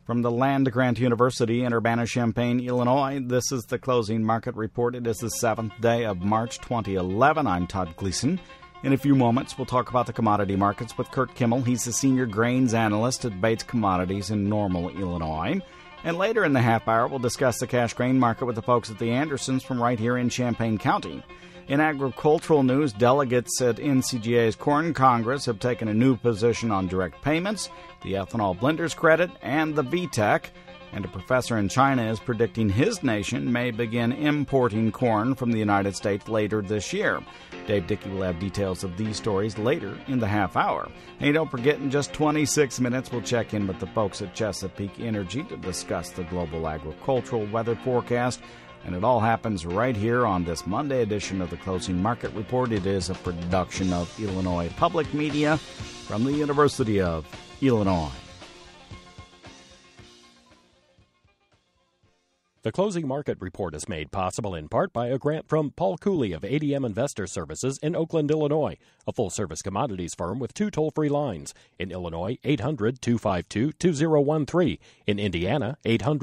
From the Land-Grant University in Urbana-Champaign, Illinois, this is the Closing Market Report. It is the 7th day of March 2011. I'm Todd Gleason. In a few moments, we'll talk about the commodity markets with Kurt Kimmel. He's the senior grains analyst at Bates Commodities in Normal, Illinois. And later in the half hour, we'll discuss the cash grain market with the folks at the Andersons from right here in Champaign County. In agricultural news, delegates at NCGA's Corn Congress have taken a new position on direct payments, the ethanol blenders credit, and the VTEC. And a professor in China is predicting his nation may begin importing corn from the United States later this year. Dave Dickey will have details of these stories later in the half hour. Hey, don't forget, in just 26 minutes, we'll check in with the folks at Chesapeake Energy to discuss the global agricultural weather forecast. And it all happens right here on this Monday edition of the Closing Market Report. It is a production of Illinois Public Media from the University of Illinois. The Closing Market Report is made possible in part by a grant from Paul Cooley of ADM Investor Services in Oakland, Illinois, a full-service commodities firm with 2 toll-free lines. In Illinois, 800-252-2013. In Indiana,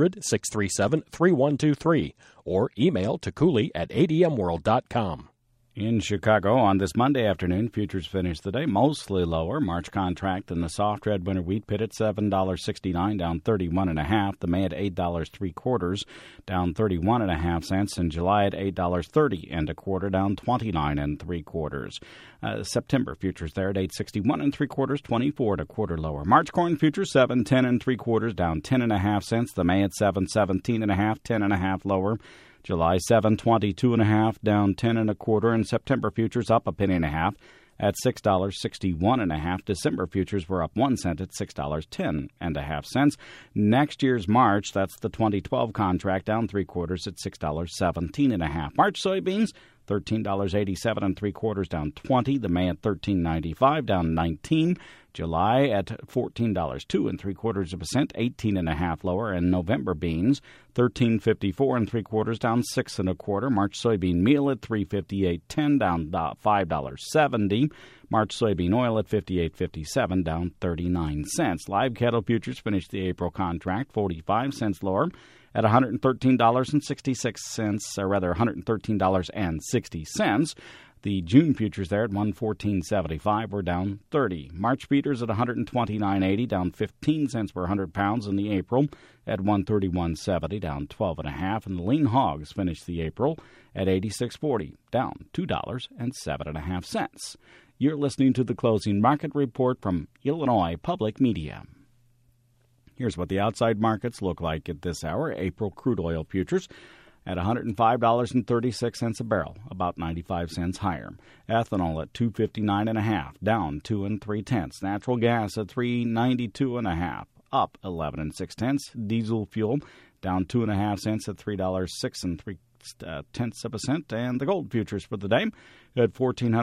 800-637-3123. Or email to cooley@admworld.com. In Chicago, on this Monday afternoon, futures finished the day mostly lower. March contract in the soft red winter wheat pit at $7.69, down 31.5. The May at $8.75, down 31.5 cents. In July at $8.30 and a quarter, down 29.75. September futures there at $8.61 3/4, 24 1/4 lower. March corn futures $7.10 3/4, down 10.5 cents. The May at $7.17 1/2, 10.5 lower. July 7.22.5, down 10 1/4, and September futures up 1.5 at $6.61 1/2. December futures were up 1 cent at $6.10 1/2. Next year's March, that's the 2012 contract, down 3/4 at $6.17 1/2. March soybeans $13.87 3/4, down 20. The May at $13.95, down 19. July at $14.02 3/4%, 18.5 lower. And November beans $13.54 3/4, down 6 1/4. March soybean meal at $3.5810, down $5.70. March soybean oil at $58.57, down 39 cents. Live cattle futures finished the April contract 45 cents lower at $113.66, or rather $113.60. The June futures there at $114.75 were down 30. March feeders at $129.80, down 15 cents per 100 pounds in the April at $131.70, down 12.5. And the lean hogs finished the April at $86.40, down $2.07.5. You're listening to the Closing Market Report from Illinois Public Media. Here's what the outside markets look like at this hour. April crude oil futures at $105.36 a barrel, about 95 cents higher. Ethanol at $2.59 1/2, down 2 3/10. Natural gas at $3.92 1/2, up 11 6/10. Diesel fuel down 2.5 cents at $3.06 3/10%. And the gold futures for the day at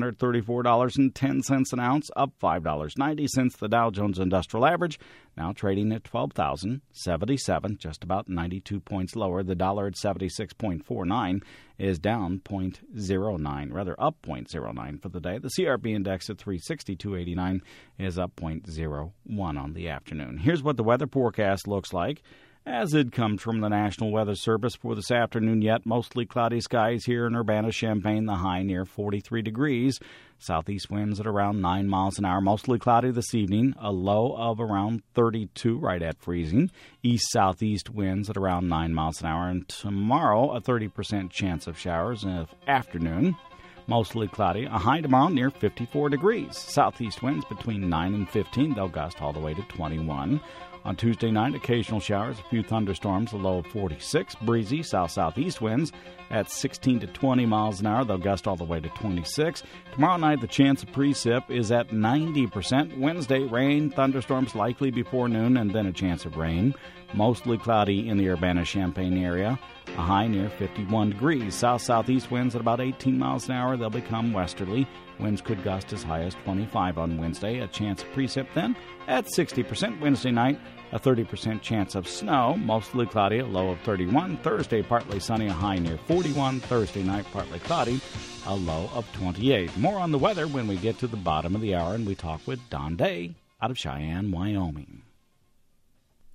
$1,434.10 an ounce, up $5.90. The Dow Jones Industrial Average now trading at 12,077, just about 92 points lower. The dollar at 76.49 is down 0.09, rather up 0.09 for the day. The CRB index at 362.89 is up 0.01 on the afternoon. Here's what the weather forecast looks like as it comes from the National Weather Service for this afternoon. Yet mostly cloudy skies here in Urbana-Champaign, the high near 43 degrees. Southeast winds at around 9 miles an hour. Mostly cloudy this evening, a low of around 32, right at freezing. East-southeast winds at around 9 miles an hour. And tomorrow, a 30% chance of showers in the afternoon. Mostly cloudy, a high tomorrow near 54 degrees. Southeast winds between 9 and 15. They'll gust all the way to 21. On Tuesday night, occasional showers, a few thunderstorms, a low of 46. Breezy south-southeast winds at 16 to 20 miles an hour. They'll gust all the way to 26. Tomorrow night, the chance of precip is at 90%. Wednesday, rain, thunderstorms likely before noon, and then a chance of rain. Mostly cloudy in the Urbana-Champaign area. A high near 51 degrees. South-southeast winds at about 18 miles an hour. They'll become westerly. Winds could gust as high as 25 on Wednesday. A chance of precip then at 60%. Wednesday night, a 30% chance of snow. Mostly cloudy, a low of 31. Thursday, partly sunny, a high near 41. Thursday night, partly cloudy, a low of 28. More on the weather when we get to the bottom of the hour and we talk with Don Day out of Cheyenne, Wyoming.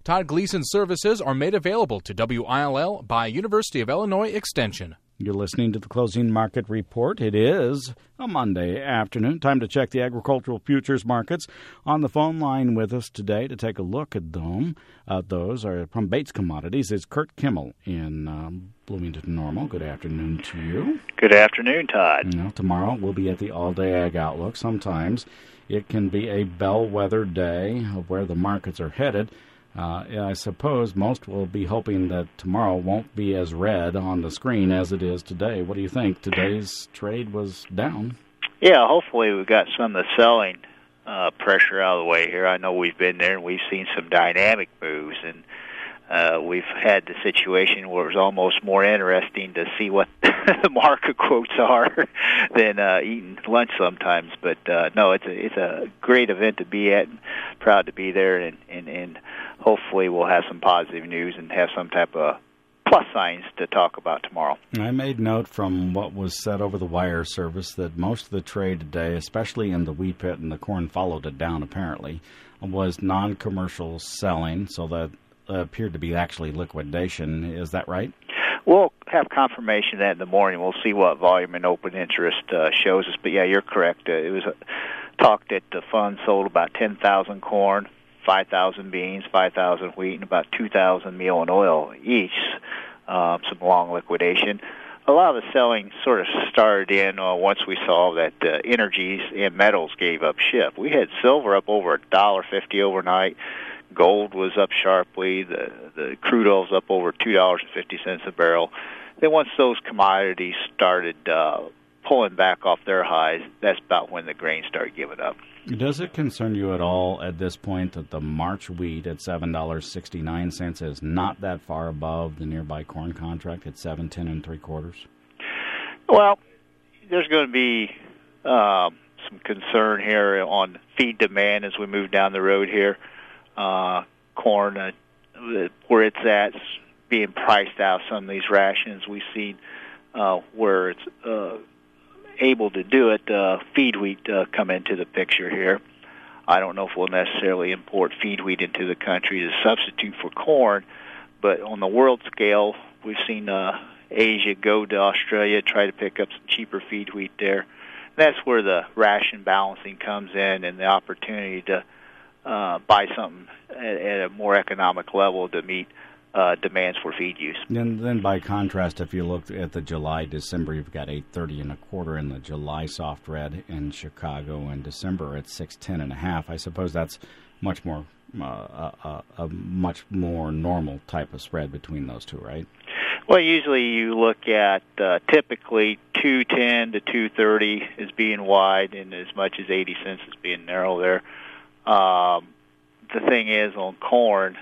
Todd Gleason services are made available to WILL by University of Illinois Extension. You're listening to the Closing Market Report. It is a Monday afternoon. Time to check the agricultural futures markets. On the phone line with us today to take a look at them, those are from Bates Commodities, is Kurt Kimmel in Bloomington Normal. Good afternoon to you. Good afternoon, Todd. Now, tomorrow we'll be at the All-Day Ag Outlook. Sometimes it can be a bellwether day of where the markets are headed. I suppose most will be hoping that tomorrow won't be as red on the screen as it is today. What do you think? Today's trade was down. Yeah, hopefully we've got some of the selling pressure out of the way here. I know we've been there and we've seen some dynamic moves, and we've had the situation where it was almost more interesting to see what the market quotes are than eating lunch sometimes. But no, it's a great event to be at. Proud to be there, and hopefully we'll have some positive news and have some type of plus signs to talk about tomorrow. I made note from what was said over the wire service that most of the trade today, especially in the wheat pit, and the corn followed it down apparently, was non-commercial selling, so that appeared to be actually liquidation. Is that right? We'll have confirmation of that in the morning. We'll see what volume and open interest shows us. But yeah, you're correct. It was talked that the fund sold about 10,000 corn, 5,000 beans, 5,000 wheat, and about 2,000 meal and oil each. Some long liquidation. A lot of the selling sort of started in once we saw that energies and metals gave up shift. We had silver up over $1.50 overnight. Gold was up sharply. The crude oil was up over $2.50 a barrel. Then once those commodities started pulling back off their highs, that's about when the grain started giving up. Does it concern you at all at this point that the March wheat at $7.69 is not that far above the nearby corn contract at $7.10 3/4? Well, there's going to be some concern here on feed demand as we move down the road here. Corn, where it's at, being priced out some of these rations. We've seen where it's able to do it, feed wheat come into the picture here. I don't know if we'll necessarily import feed wheat into the country to substitute for corn, but on the world scale, we've seen Asia go to Australia, try to pick up some cheaper feed wheat there. That's where the ration balancing comes in and the opportunity to buy something at a more economic level to meet demands for feed use. And then by contrast, if you look at the July-December, you've got 8.30 1/4 in the July soft red in Chicago, and December at 6.10 1/2. I suppose that's much more a much more normal type of spread between those two, right? Well, usually you look at typically 2.10 to 2.30 as being wide, and as much as 80 cents as being narrow there. The thing is on corn,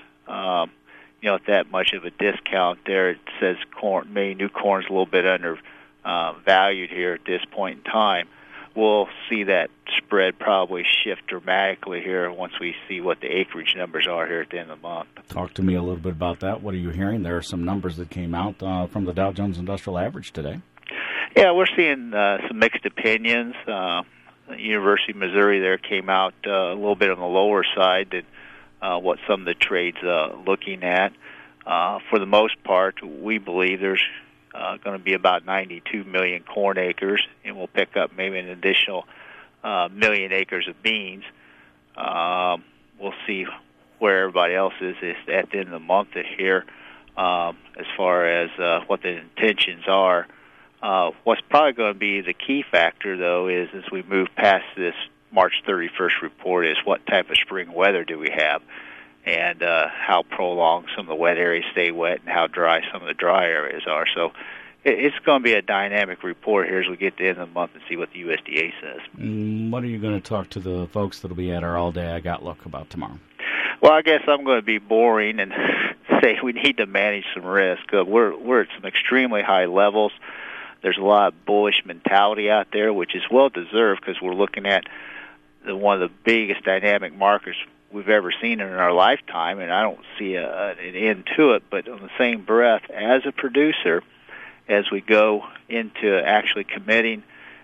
at that much of a discount there, it says corn, maybe new corn's a little bit under valued here at this point in time. We'll see that spread probably shift dramatically here once we see what the acreage numbers are here at the end of the month. Talk to me a little bit about that. What are you hearing? There are some numbers that came out from the Dow Jones Industrial Average today. Yeah, we're seeing some mixed opinions. The University of Missouri there came out a little bit on the lower side than what some of the trades looking at. For the most part, we believe there's going to be about 92 million corn acres, and we'll pick up maybe an additional million acres of beans. We'll see where everybody else is at the end of the month here as far as what the intentions are. What's probably going to be the key factor, though, is as we move past this March 31st report is what type of spring weather do we have, and how prolonged some of the wet areas stay wet and how dry some of the dry areas are. So it's going to be a dynamic report here as we get to the end of the month and see what the USDA says. What are you going to talk to the folks that will be at our all-day Ag Outlook about tomorrow? Well, I guess I'm going to be boring and say we need to manage some risk. We're at some extremely high levels. There's a lot of bullish mentality out there, which is well-deserved because we're looking at one of the biggest dynamic markets we've ever seen in our lifetime, and I don't see an end to it. But on the same breath, as a producer, as we go into actually committing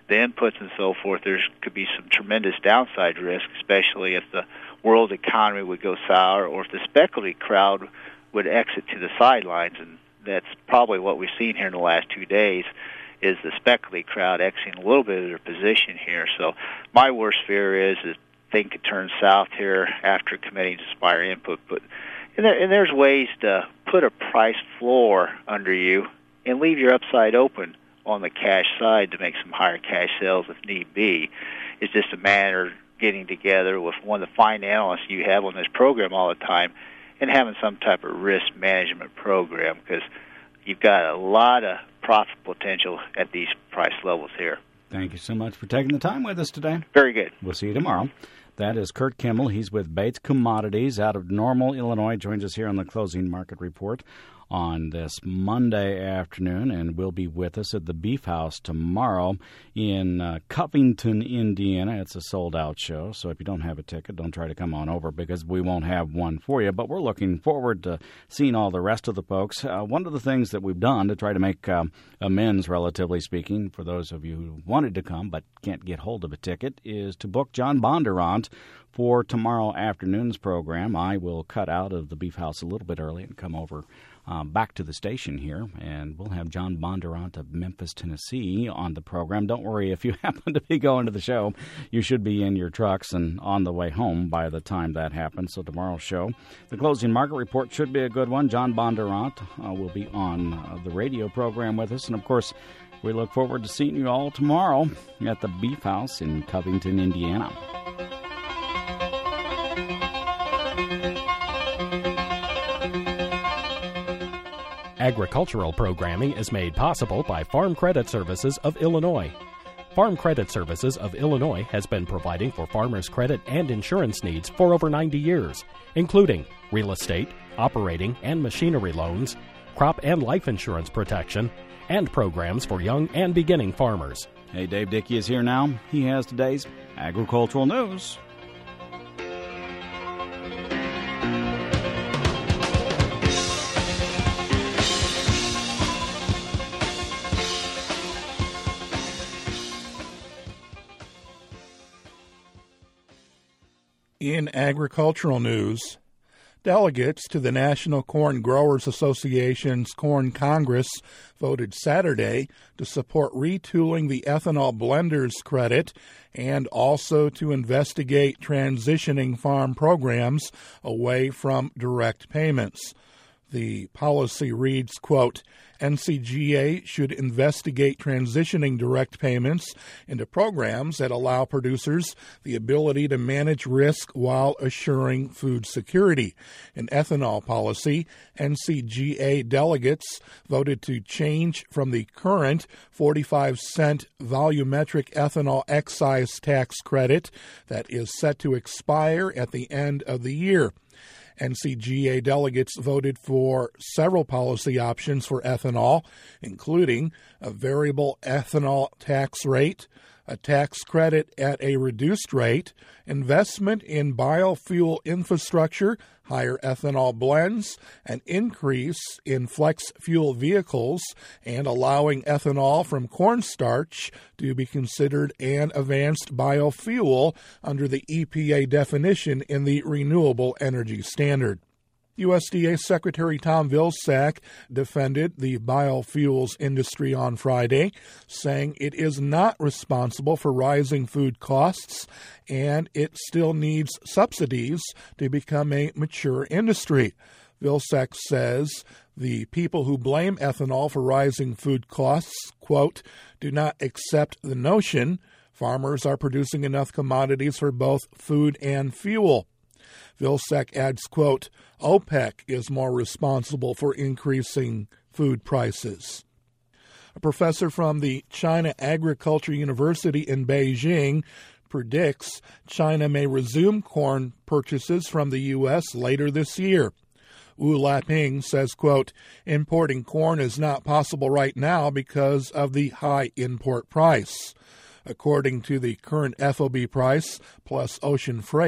the inputs and so forth, there could be some tremendous downside risk, especially if the world economy would go sour or if the speculative crowd would exit to the sidelines. And that's probably what we've seen here in the last 2 days, is the speculative crowd exiting a little bit of their position here. So my worst fear is that things could turn south here after committing to Spire input. And there's ways to put a price floor under you and leave your upside open on the cash side to make some higher cash sales if need be. It's just a matter of getting together with one of the fine analysts you have on this program all the time and having some type of risk management program, because you've got a lot of profit potential at these price levels here. Thank you so much for taking the time with us today. Very good. We'll see you tomorrow. That is Kurt Kimmel. He's with Bates Commodities out of Normal, Illinois. Joins us here on the Closing Market Report on this Monday afternoon, and will be with us at the Beef House tomorrow in Covington, Indiana. It's a sold-out show, so if you don't have a ticket, don't try to come on over because we won't have one for you. But we're looking forward to seeing all the rest of the folks. One of the things that we've done to try to make amends, relatively speaking, for those of you who wanted to come but can't get hold of a ticket, is to book John Bondurant for tomorrow afternoon's program. I will cut out of the Beef House a little bit early and come over back to the station here, and we'll have John Bondurant of Memphis, Tennessee on the program. Don't worry, if you happen to be going to the show, you should be in your trucks and on the way home by the time that happens. So tomorrow's show, the Closing Market Report, should be a good one. John Bondurant will be on the radio program with us, and of course, we look forward to seeing you all tomorrow at the Beef House in Covington, Indiana. Agricultural programming is made possible by Farm Credit Services of Illinois. Farm Credit Services of Illinois has been providing for farmers' credit and insurance needs for over 90 years, including real estate, operating and machinery loans, crop and life insurance protection, and programs for young and beginning farmers. Hey, Dave Dickey is here now. He has today's agricultural news. In agricultural news, delegates to the National Corn Growers Association's Corn Congress voted Saturday to support retooling the ethanol blenders credit and also to investigate transitioning farm programs away from direct payments. The policy reads, quote, NCGA should investigate transitioning direct payments into programs that allow producers the ability to manage risk while assuring food security. In ethanol policy, NCGA delegates voted to change from the current 45-cent volumetric ethanol excise tax credit that is set to expire at the end of the year. NCGA delegates voted for several policy options for ethanol, including a variable ethanol tax rate, a tax credit at a reduced rate, investment in biofuel infrastructure, higher ethanol blends, an increase in flex fuel vehicles, and allowing ethanol from cornstarch to be considered an advanced biofuel under the EPA definition in the Renewable Energy Standard. USDA Secretary Tom Vilsack defended the biofuels industry on Friday, saying it is not responsible for rising food costs and it still needs subsidies to become a mature industry. Vilsack says the people who blame ethanol for rising food costs, quote, do not accept the notion farmers are producing enough commodities for both food and fuel. Vilsack adds, quote, OPEC is more responsible for increasing food prices. A professor from the China Agriculture University in Beijing predicts China may resume corn purchases from the U.S. later this year. Wu Laping says, quote, importing corn is not possible right now because of the high import price. According to the current FOB price plus ocean freight,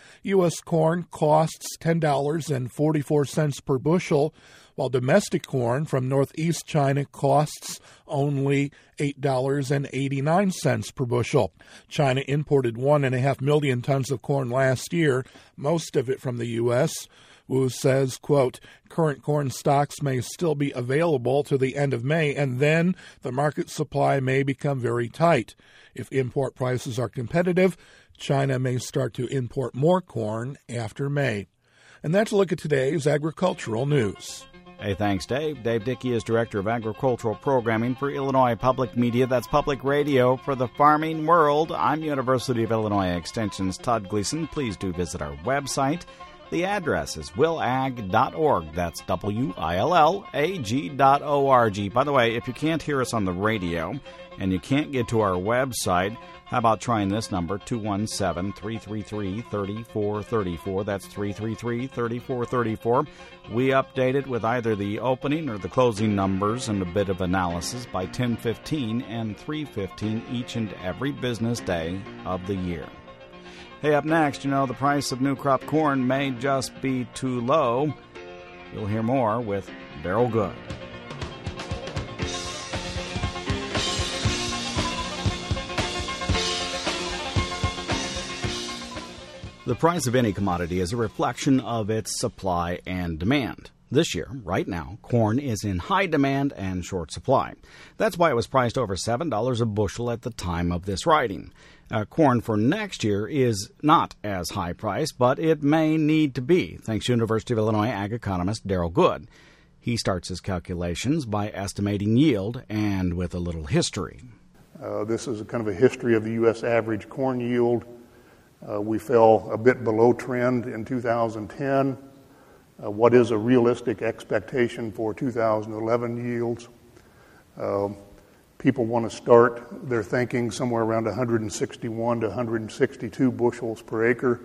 U.S. corn costs $10.44 per bushel, while domestic corn from northeast China costs only $8.89 per bushel. China imported 1.5 million tons of corn last year, most of it from the U.S. Wu says, quote, current corn stocks may still be available to the end of May, and then the market supply may become very tight. If import prices are competitive, China may start to import more corn after May. And that's a look at today's agricultural news. Hey, thanks, Dave. Dave Dickey is Director of Agricultural Programming for Illinois Public Media. That's public radio for the farming world. I'm University of Illinois Extension's Todd Gleason. Please do visit our website. The address is willag.org. That's WILLAG.org. By the way, if you can't hear us on the radio and you can't get to our website, how about trying this number, 217-333-3434. That's 333-3434. We update it with either the opening or the closing numbers and a bit of analysis by 10:15 and 3:15 each and every business day of the year. Hey, up next, the price of new crop corn may just be too low. You'll hear more with Daryl Good. The price of any commodity is a reflection of its supply and demand. This year, right now, corn is in high demand and short supply. That's why it was priced over $7 a bushel at the time of this writing. Corn for next year is not as high priced, but it may need to be, thanks to University of Illinois ag economist Daryl Good. He starts his calculations by estimating yield and with a little history. This is kind of a history of the U.S. average corn yield. We fell a bit below trend in 2010. What is a realistic expectation for 2011 yields? People want to start their thinking somewhere around 161 to 162 bushels per acre.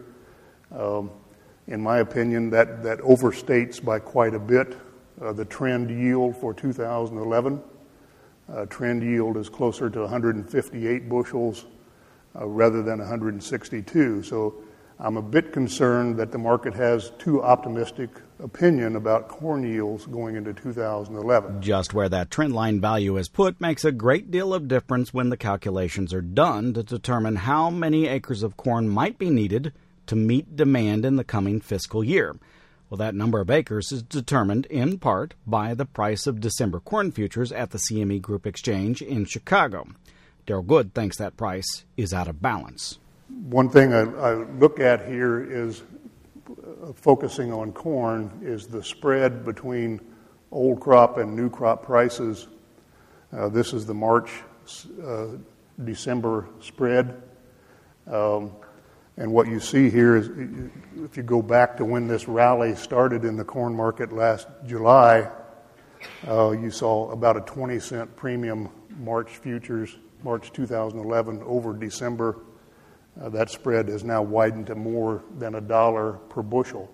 In my opinion, that overstates by quite a bit the trend yield for 2011. Trend yield is closer to 158 bushels rather than 162. So I'm a bit concerned that the market has too optimistic opinion about corn yields going into 2011. Just where that trend line value is put makes a great deal of difference when the calculations are done to determine how many acres of corn might be needed to meet demand in the coming fiscal year. Well, that number of acres is determined in part by the price of December corn futures at the CME Group Exchange in Chicago. Daryl Good thinks that price is out of balance. One thing I look at here is focusing on corn is the spread between old crop and new crop prices. This is the March-December spread. And what you see here is, if you go back to when this rally started in the corn market last July, you saw about a 20-cent premium March futures, March 2011 over December. That spread has now widened to more than $1 per bushel.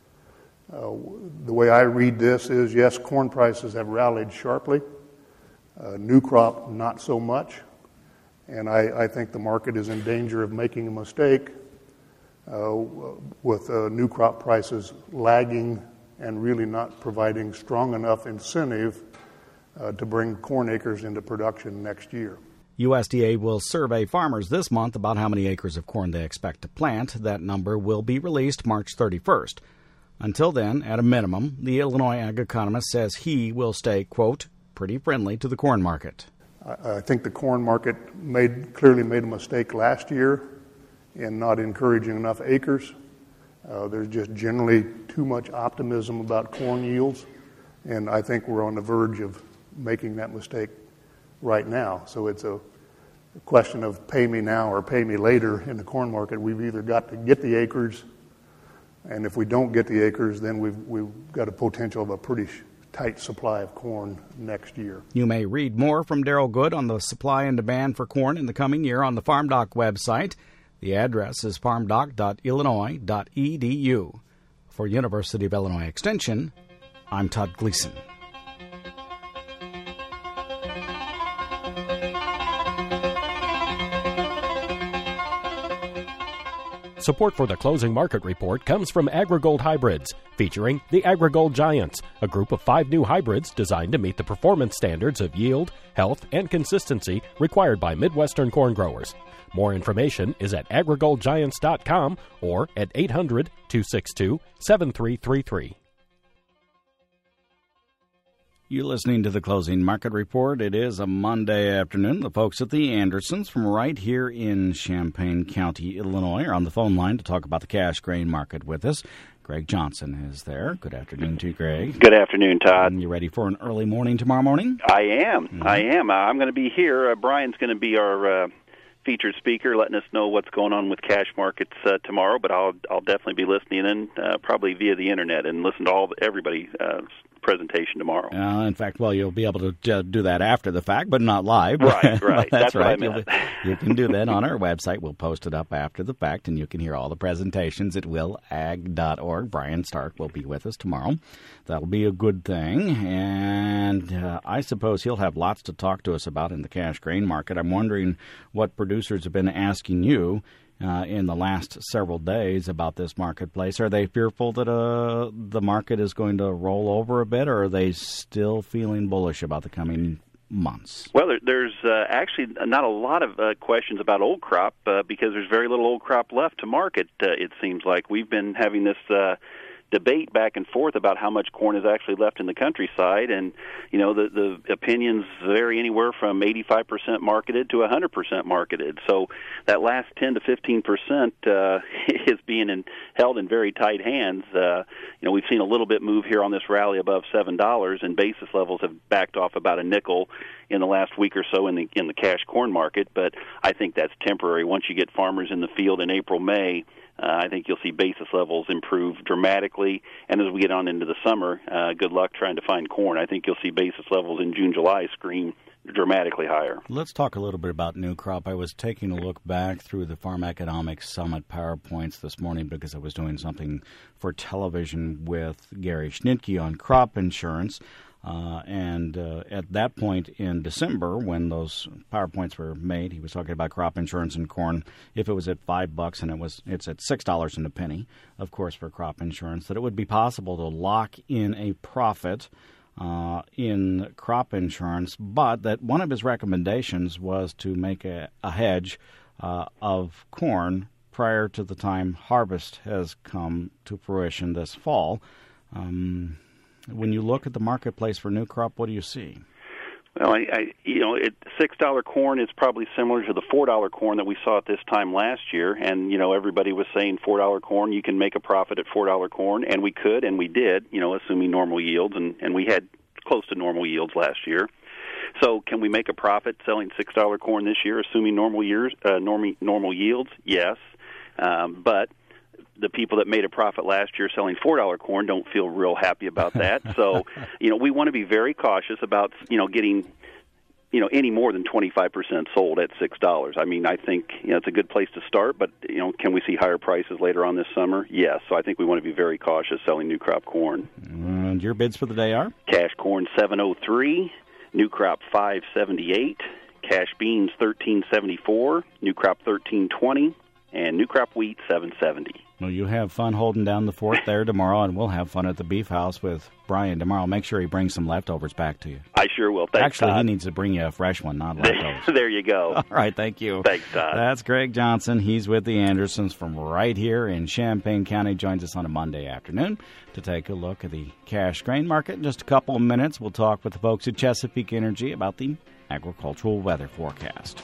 The way I read this is, yes, corn prices have rallied sharply. New crop, not so much. And I think the market is in danger of making a mistake with new crop prices lagging and really not providing strong enough incentive to bring corn acres into production next year. USDA will survey farmers this month about how many acres of corn they expect to plant. That number will be released March 31st. Until then, at a minimum, the Illinois ag economist says he will stay, quote, pretty friendly to the corn market. I think the corn market clearly made a mistake last year in not encouraging enough acres. There's just generally too much optimism about corn yields, and I think we're on the verge of making that mistake right now. So it's a question of pay me now or pay me later in the corn market. We've either got to get the acres, and if we don't get the acres, then we've got a potential of a pretty tight supply of corn next year. You may read more from Daryl Good on the supply and demand for corn in the coming year on the FarmDoc website. The address is farmdoc.illinois.edu. For University of Illinois Extension, I'm Todd Gleason. Support for the closing market report comes from AgriGold Hybrids, featuring the AgriGold Giants, a group of 5 new hybrids designed to meet the performance standards of yield, health, and consistency required by Midwestern corn growers. More information is at agrigoldgiants.com or at 800-262-7333. You're listening to the Closing Market Report. It is a Monday afternoon. The folks at the Andersons from right here in Champaign County, Illinois, are on the phone line to talk about the cash grain market with us. Greg Johnson is there. Good afternoon to you, Greg. Good afternoon, Todd. You ready for an early morning tomorrow morning? I am. Mm-hmm. I am. I'm going to be here. Brian's going to be our featured speaker, letting us know what's going on with cash markets tomorrow. But I'll definitely be listening in, probably via the internet, and listen to everybody's presentation tomorrow. In fact, you'll be able to do that after the fact, but not live. Right. That's right. What I meant. You can do that on our website. We'll post it up after the fact, and you can hear all the presentations at willag.org. Brian Stark will be with us tomorrow. That'll be a good thing, and I suppose he'll have lots to talk to us about in the cash grain market. I'm wondering what producers have been asking you in the last several days about this marketplace. Are they fearful that the market is going to roll over a bit, or are they still feeling bullish about the coming months? Well, there's actually not a lot of questions about old crop because there's very little old crop left to market, it seems like. We've been having this debate back and forth about how much corn is actually left in the countryside, and the opinions vary anywhere from 85% marketed to 100% marketed. So that last 10 to 15% is being held in very tight hands. We've seen a little bit move here on this rally above $7, and basis levels have backed off about a nickel in the last week or so in the cash corn market. But I think that's temporary. Once you get farmers in the field in April, May, I think you'll see basis levels improve dramatically. And as we get on into the summer, good luck trying to find corn. I think you'll see basis levels in June, July scream dramatically higher. Let's talk a little bit about new crop. I was taking a look back through the Farm Economics Summit PowerPoints this morning because I was doing something for television with Gary Schnitke on crop insurance. And at that point in December, when those PowerPoints were made, he was talking about crop insurance and corn. If it was at $5 and it's at $6 and a penny, of course, for crop insurance, that it would be possible to lock in a profit in crop insurance, but that one of his recommendations was to make a hedge of corn prior to the time harvest has come to fruition this fall. When you look at the marketplace for new crop, what do you see? Well, $6 corn is probably similar to the $4 corn that we saw at this time last year. And, everybody was saying $4 corn, you can make a profit at $4 corn. And we could, and we did, assuming normal yields. And we had close to normal yields last year. So can we make a profit selling $6 corn this year, assuming normal yields? Yes. But the people that made a profit last year selling $4 corn don't feel real happy about that. So, we want to be very cautious about, getting, any more than 25% sold at $6. I mean, I think, it's a good place to start, but, can we see higher prices later on this summer? Yes. So I think we want to be very cautious selling new crop corn. And your bids for the day are? Cash corn $7.03, new crop $5.78, cash beans $13.74, new crop $13.20, and new crop wheat $7.70. Well, you have fun holding down the fort there tomorrow, and we'll have fun at the Beef House with Brian tomorrow. Make sure he brings some leftovers back to you. I sure will. Thanks, Actually, Todd. He needs to bring you a fresh one, not leftovers. There you go. All right, thank you. Thanks, Todd. That's Greg Johnson. He's with the Andersons from right here in Champaign County. Joins us on a Monday afternoon to take a look at the cash grain market. In just a couple of minutes, we'll talk with the folks at Chesapeake Energy about the agricultural weather forecast.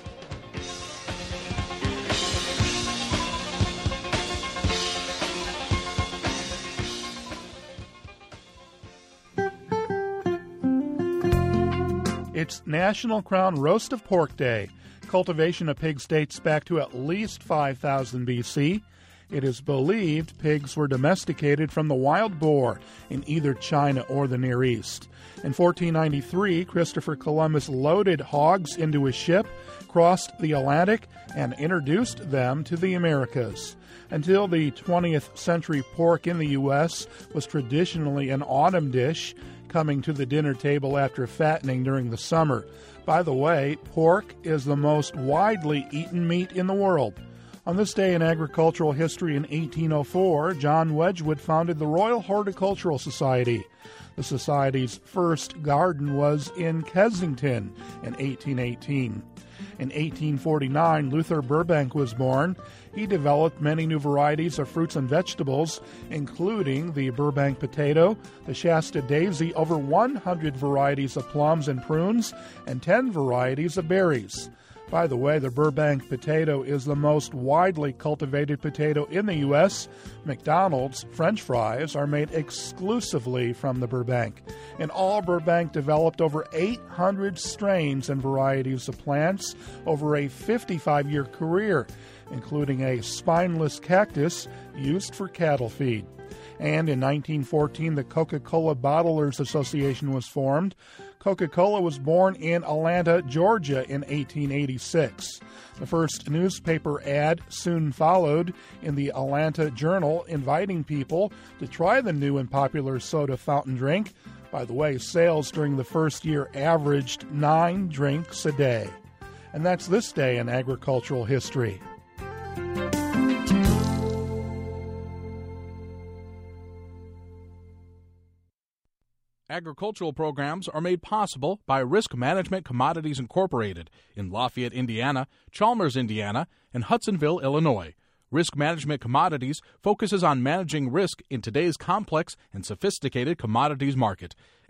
It's National Crown Roast of Pork Day. Cultivation of pigs dates back to at least 5000 BC. It is believed pigs were domesticated from the wild boar in either China or the Near East. In 1493, Christopher Columbus loaded hogs into his ship, crossed the Atlantic, and introduced them to the Americas. Until the 20th century, pork in the U.S. was traditionally an autumn dish, coming to the dinner table after fattening during the summer. By the way, pork is the most widely eaten meat in the world. On this day in agricultural history in 1804, John Wedgwood founded the Royal Horticultural Society. The Society's first garden was in Kensington in 1818. In 1849, Luther Burbank was born. He developed many new varieties of fruits and vegetables, including the Burbank potato, the Shasta daisy, over 100 varieties of plums and prunes, and 10 varieties of berries. By the way, the Burbank potato is the most widely cultivated potato in the U.S. McDonald's French fries are made exclusively from the Burbank. In all, Burbank developed over 800 strains and varieties of plants over a 55-year career, including a spineless cactus used for cattle feed. And in 1914, the Coca-Cola Bottlers Association was formed. Coca-Cola was born in Atlanta, Georgia in 1886. The first newspaper ad soon followed in the Atlanta Journal, inviting people to try the new and popular soda fountain drink. By the way, sales during the first year averaged 9 drinks a day. And that's this day in agricultural history. Agricultural programs are made possible by Risk Management Commodities Incorporated in Lafayette, Indiana, Chalmers, Indiana, and Hudsonville, Illinois. Risk Management Commodities focuses on managing risk in today's complex and sophisticated commodities market.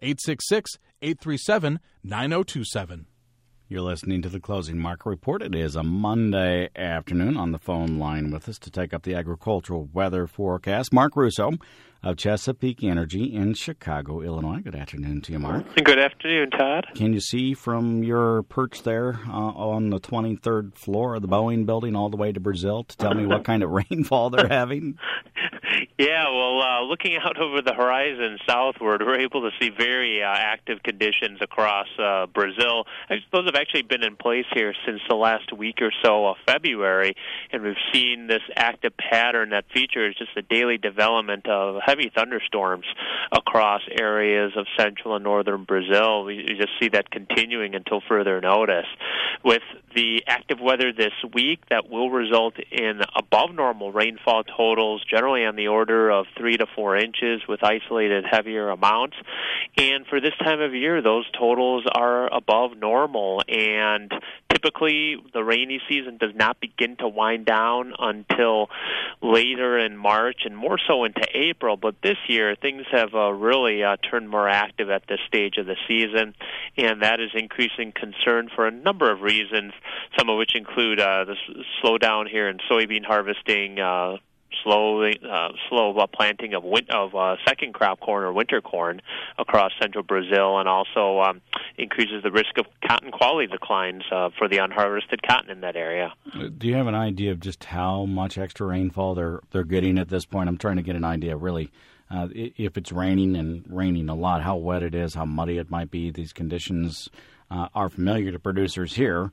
866-837-9027. You're listening to the Closing Market Report. It is a Monday afternoon. On the phone line with us to take up the agricultural weather forecast, Mark Russo of Chesapeake Energy in Chicago, Illinois. Good afternoon to you, Mark. Good afternoon, Todd. Can you see from your perch there on the 23rd floor of the Boeing building all the way to Brazil to tell me what kind of rainfall they're having? Yeah, well, looking out over the horizon southward, we're able to see very active conditions across Brazil. Those have actually been in place here since the last week or so of February, and we've seen this active pattern that features just the daily development of heavy thunderstorms across areas of central and northern Brazil. We just see that continuing until further notice. With the active weather this week, that will result in above normal rainfall totals, generally on the order of 3 to 4 inches with isolated heavier amounts. And for this time of year, those totals are above normal, and typically the rainy season does not begin to wind down until later in March and more so into April. But this year, things have really turned more active at this stage of the season, and that is increasing concern for a number of reasons, some of which include the slowdown here in soybean harvesting, slow planting of second crop corn or winter corn across central Brazil, and also increases the risk of cotton quality declines for the unharvested cotton in that area. Do you have an idea of just how much extra rainfall they're getting at this point? I'm trying to get an idea, really, if it's raining and raining a lot, how wet it is, how muddy it might be. These conditions are familiar to producers here,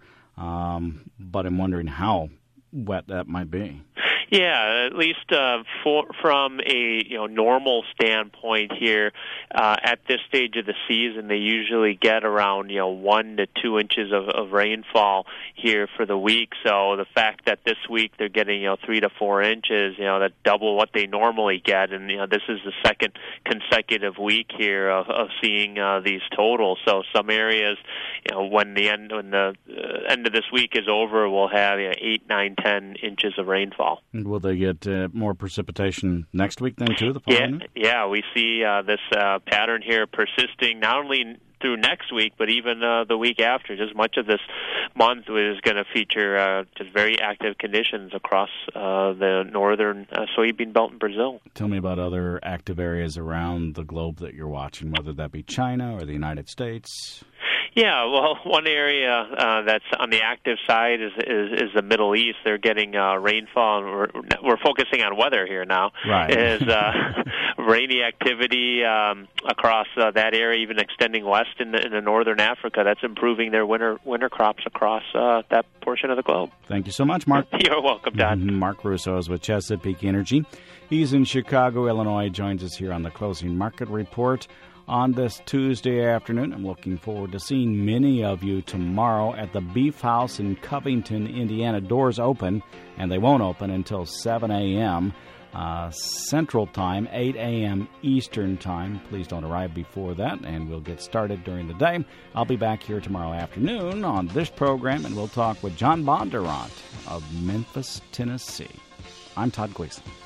but I'm wondering how wet that might be. Yeah, at least from a normal standpoint here, at this stage of the season, they usually get around 1 to 2 inches of rainfall here for the week. So the fact that this week they're getting 3 to 4 inches, that's double what they normally get, and this is the second consecutive week here of seeing these totals. So some areas, when the end of this week is over, we'll have 8, 9, 10 inches of rainfall. Will they get more precipitation next week then, too? Yeah, we see this pattern here persisting not only through next week, but even the week after. Just much of this month is going to feature just very active conditions across the northern soybean belt in Brazil. Tell me about other active areas around the globe that you're watching, whether that be China or the United States. Yeah, well, one area that's on the active side is the Middle East. They're getting rainfall, and we're focusing on weather here now. Right. Is rainy activity across that area, even extending west in the northern Africa. That's improving their winter crops across that portion of the globe. Thank you so much, Mark. You're welcome, Don. Mark Russo is with Chesapeake Energy. He's in Chicago, Illinois. Joins us here on the Closing Market Report on this Tuesday afternoon. I'm looking forward to seeing many of you tomorrow at the Beef House in Covington, Indiana. Doors open, and they won't open until 7 a.m. Central Time, 8 a.m. Eastern Time. Please don't arrive before that, and we'll get started during the day. I'll be back here tomorrow afternoon on this program, and we'll talk with John Bondurant of Memphis, Tennessee. I'm Todd Gleason.